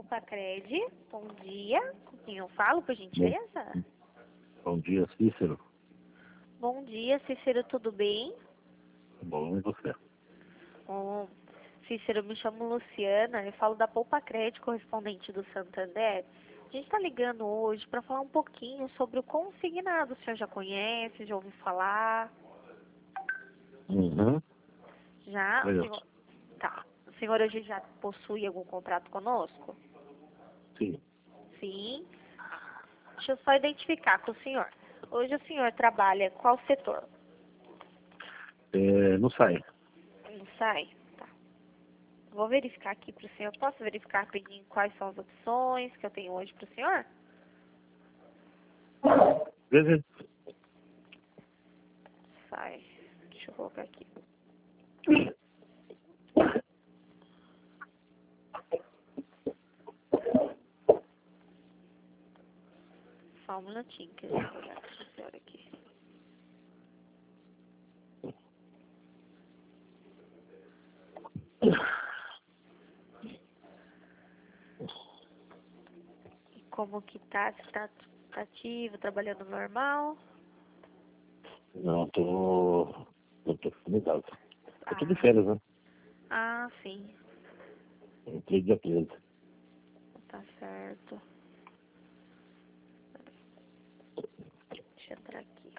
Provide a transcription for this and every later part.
Poupa-Cred. Bom dia. Com quem eu falo, por gentileza? Bom dia, Cícero. Bom dia, Cícero, tudo bem? Bom, e você? Bom, Cícero, eu me chamo Luciana, eu falo da Poupa-Cred, correspondente do Santander. A gente está ligando hoje para falar um pouquinho sobre o consignado. O senhor já conhece, já ouviu falar? Uhum. Já? O Conheço. senhor... Tá. O senhor hoje já possui algum contrato conosco? Sim. Sim. Deixa eu só identificar com o senhor. Hoje o senhor trabalha qual setor? Não sai. Não sai? Tá. Vou verificar aqui para o senhor. Posso verificar rapidinho quais são as opções que eu tenho hoje para o senhor? Beleza. Sai. Deixa eu colocar aqui. Só um minutinho que eu vou olhar para o senhor aqui. E como que tá? Se tá ativo, trabalhando normal? Não, eu tô finalizado. Eu tô de Ah, férias, né? sim. Entrei dia 13. Tá certo. Deixa eu entrar aqui.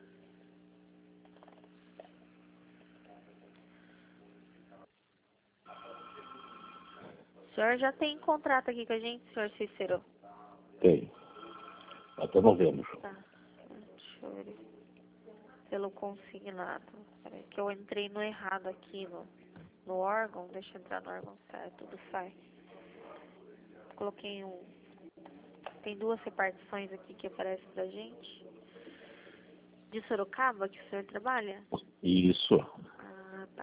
O senhor já tem contrato aqui com a gente, senhor Cícero? Tem. Até novembro. Tá. Deixa eu ver. Pelo consignado. Peraí, que eu entrei no errado aqui no órgão. Deixa eu entrar no órgão certo, tudo sai. Coloquei um... Tem duas repartições aqui que aparecem pra gente. De Sorocaba, que o senhor trabalha? Isso. Ah, tá.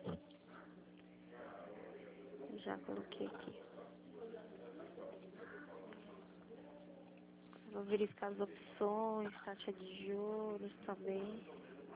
Já coloquei aqui. Vou verificar as opções, taxa de juros também.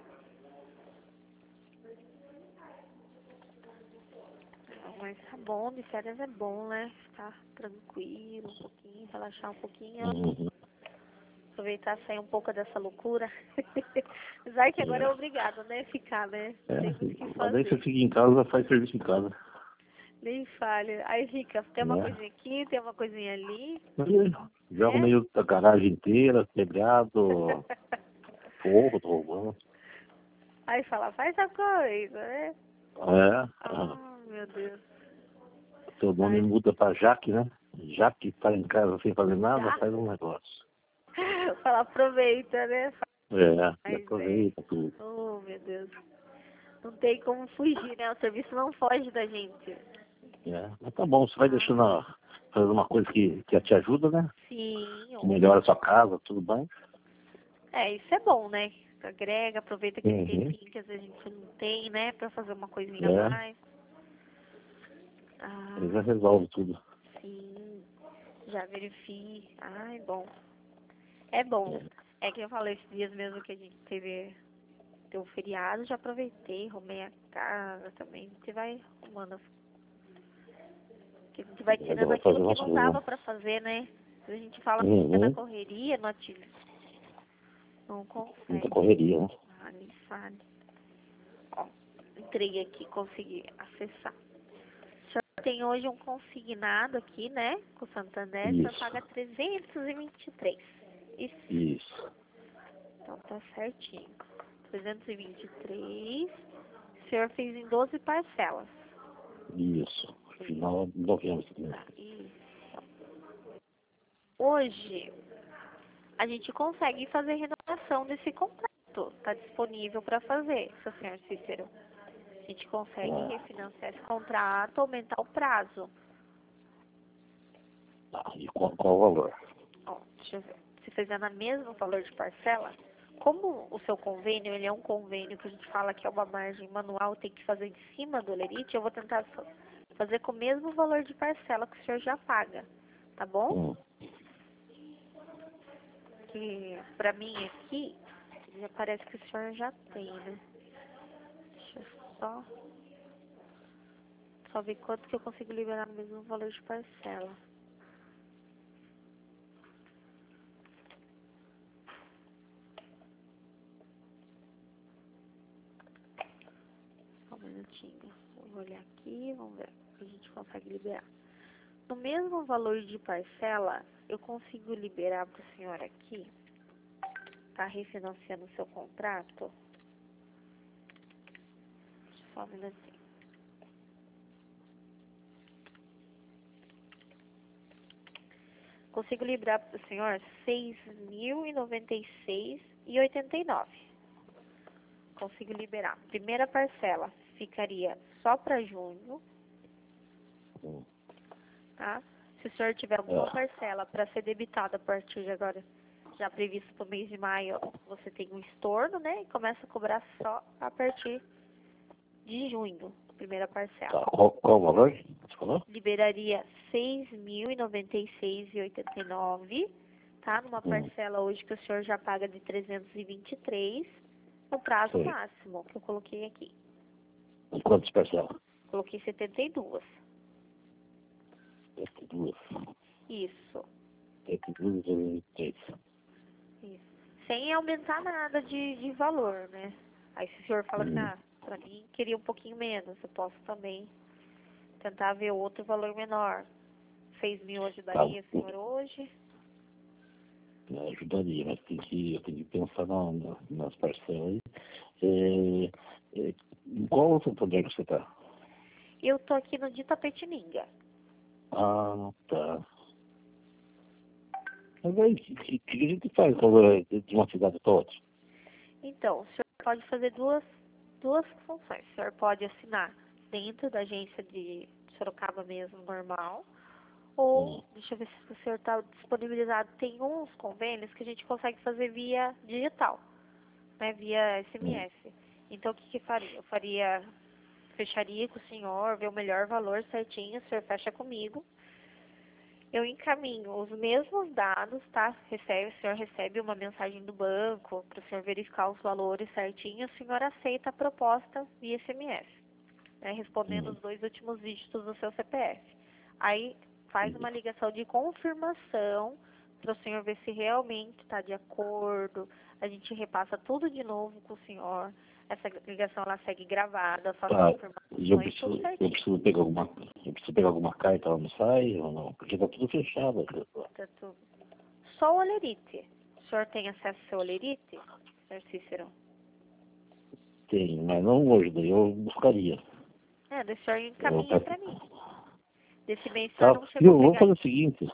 Mas tá bom, de férias é bom, né? Ficar tranquilo um pouquinho, relaxar um pouquinho. Uhum. Aproveitar, sair um pouco dessa loucura. Apesar que agora é obrigado, né? Ficar, né? Não tem muito o que Mas aí você fazer. fica em casa, faz serviço em casa. Nem falha. Aí fica, tem uma Né? coisinha aqui, tem uma coisinha ali, Joga né? meio da garagem inteira, quebrado, forro, tô roubando. Aí fala, faz a coisa, né? É. Ah, meu Deus. Seu nome Ai, muda pra Jaque, né? Jaque tá em casa sem fazer nada, já? faz um negócio. Fala, aproveita, né? E Faz, aproveita tudo. oh, meu Deus. Não tem como fugir, né? O serviço não foge da gente. Mas tá bom, você vai Ah, deixando fazer uma coisa que te ajuda, né? sim, Que melhora a sua casa, tudo bem. isso é bom, né? Agrega, aproveita aquele Uhum. tempinho que às vezes a gente não tem, né? Pra fazer uma coisinha a É, mais. ele Ah, já resolve tudo. sim. Já verifique. Ai, bom. É bom. É que eu falei esses dias mesmo que a gente teve um feriado, já aproveitei, arrumei a casa também. A gente vai arrumando. Que a gente vai Ainda tirando vai fazer aquilo que umas não coisas. dava pra fazer, né? A gente fala que fica na Uhum. correria, não Muita consegue. correria, né? Ah, nem fale. Ó, entrei aqui, consegui acessar. O senhor tem hoje um consignado aqui, né? Com o Santander, o senhor Isso, paga 323. Isso. isso, Então tá certinho. 323. O senhor fez em 12 parcelas. isso. Final de novembro. Tá, isso. Hoje, a gente consegue fazer renovação desse contrato. Está disponível para fazer, seu senhor Cícero. A gente consegue Ah, refinanciar esse contrato, aumentar o prazo. tá. E qual o valor? Ó, deixa eu ver. Se fizer no mesmo valor de parcela, como o seu convênio, ele é um convênio que a gente fala que é uma margem manual, tem que fazer em cima do Olerite, eu vou tentar fazer com o mesmo valor de parcela que o senhor já paga, tá bom? Hum. Que pra mim aqui, já parece que o senhor já tem, né? Deixa eu só ver quanto que eu consigo liberar no mesmo valor de parcela. minutinho. Vou olhar aqui, vamos ver se a gente consegue liberar. No mesmo valor de parcela, eu consigo liberar para o senhor aqui, tá refinanciando o seu contrato. Só um minutinho. Consigo liberar para o senhor R$ 6.096,89. Consigo liberar. Primeira parcela ficaria só para junho, tá? Se o senhor tiver alguma parcela para ser debitada a partir de agora, já previsto para o mês de maio, você tem um estorno, né? E começa a cobrar só a partir de junho, primeira parcela. Tá. Qual o valor? Você falou? Liberaria R$ 6.096,89, tá? Numa parcela hoje que o senhor já paga de 323, no prazo Sim. máximo que eu coloquei aqui. E quantas parcelas? Coloquei 72. 72. Isso. 72 e 3. Isso. Sem aumentar nada de valor, né? Aí se o senhor fala assim, pra mim queria um pouquinho menos, eu posso também tentar ver outro valor menor. 6.000 ajudaria o senhor hoje? Ajudaria, mas eu tenho que pensar nas parcelas. Em qual outro poder que você está? Eu tô aqui no de Tapetininga. Ah, tá. Mas aí, o que a gente faz quando de uma cidade para outra? Então, o senhor pode fazer duas funções. O senhor pode assinar dentro da agência de Sorocaba mesmo, normal. Ou, deixa eu ver se o senhor está disponibilizado. Tem uns convênios que a gente consegue fazer via digital, né? Via SMS. Então, o que faria? Eu fecharia com o senhor, ver o melhor valor certinho, o senhor fecha comigo. Eu encaminho os mesmos dados, tá? O senhor recebe uma mensagem do banco para o senhor verificar os valores certinho. O senhor aceita a proposta via SMS, né? Respondendo os 2 últimos dígitos do seu CPF. Aí faz uma ligação de confirmação para o senhor ver se realmente está de acordo. A gente repassa tudo de novo com o senhor. Essa ligação ela segue gravada, faço E eu confirmações, tudo certinho. preciso pegar alguma carta lá no site ou não? Porque tá tudo fechado. Só o olerite. O senhor tem acesso ao seu olerite, senhor Cícero? Tem, mas não hoje, daí eu buscaria. O senhor encaminha para mim. Desse mês o Tá, senhor não chegou eu a vou pegar. fazer o seguinte.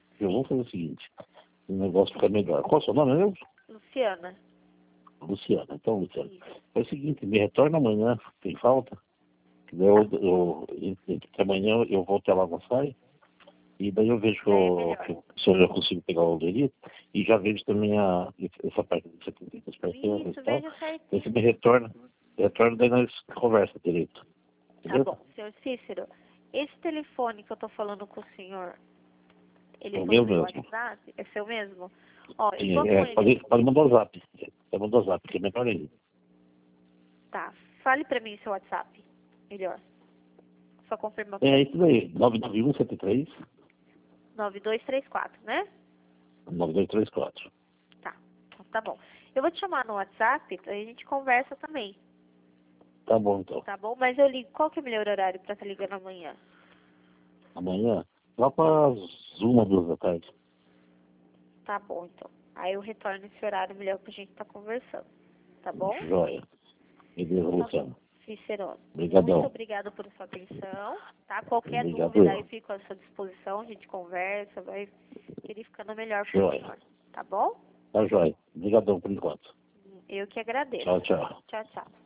O negócio fica melhor. Qual é o seu nome mesmo? Luciana. Luciana. Então, Luciana, Isso. é o seguinte, me retorna amanhã, tem falta? Que daí entre amanhã eu vou até lá no site. E daí eu vejo se eu já consigo pegar o delito e já vejo também essa parte de 72 parcelas e Isso, tal. veja certinho. Daí você me retorna, daí nós conversa direito. Tá bom. Senhor Cícero, esse telefone que eu tô falando com o senhor, ele É o foi meu no mesmo. WhatsApp? É seu mesmo? Ó, eu Sim, tô com ele. pode mandar o zap. Pode mandar o zap, que é melhor ainda. Tá. Fale pra mim o seu WhatsApp. Melhor. Só confirma. É isso daí, 99173 9234, né? 9234. Tá. Tá bom. Eu vou te chamar no WhatsApp, aí a gente conversa também. Tá bom, então. Tá bom? Mas eu ligo. Qual que é o melhor horário pra estar ligando amanhã? Amanhã, lá para as 1, 2 da tarde. Tá bom, então. Aí eu retorno esse horário melhor pra gente estar conversando. Tá bom? Joia. Beleza, Luciano. Cicerone. Obrigadão. Muito obrigada por sua atenção. Tá? Qualquer Obrigado, dúvida eu. aí fico à sua disposição. A gente conversa, vai verificando melhor pro Joia. senhor. Tá bom? Tá joia. Obrigadão por enquanto. Eu que agradeço. Tchau, tchau. Tchau, tchau.